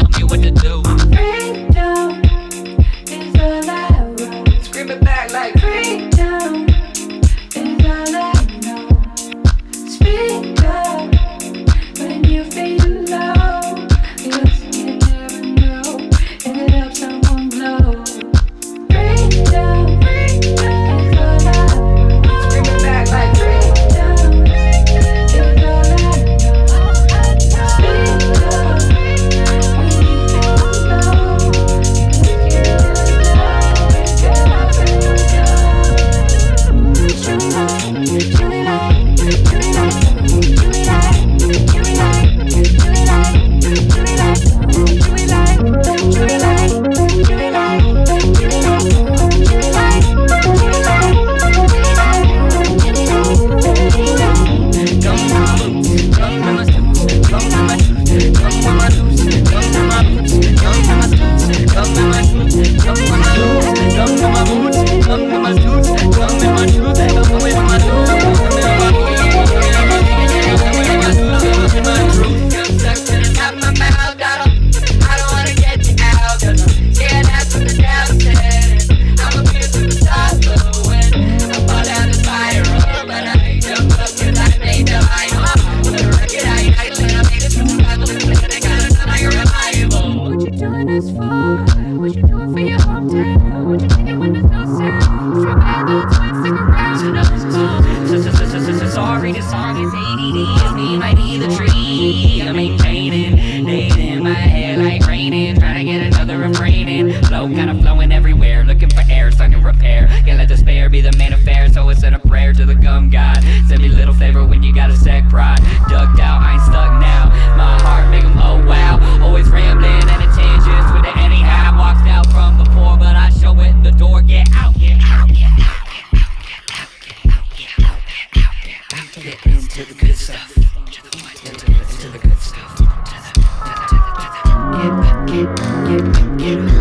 me what to do. Freedom is all I want. Scream it back like Freedom is all I know. Speak up when you feel low, because you never know if it helps someone glow. Freedom is all I want. scream it back like Freedom is all I know. Speak up when you feel low, because you never know if it helps someone sorry, the song is ADD. It's me, might be the tree. I'm maintaining, dating my hair like raining. Trying to get another refrain in. Flow kinda flowing everywhere. Looking for air, stuck in repair. Can't let despair be the main affair. So I sent a prayer to the gum god. Send me a little favor when you got a sec pride. Ducked out, I ain't stuck now. My heart make 'em oh wow. Always rambling and at tangents with the anyhow. Walked out from before, but I show it the door. Get out, get out, get out. Get into the good stuff. Into the good stuff. Get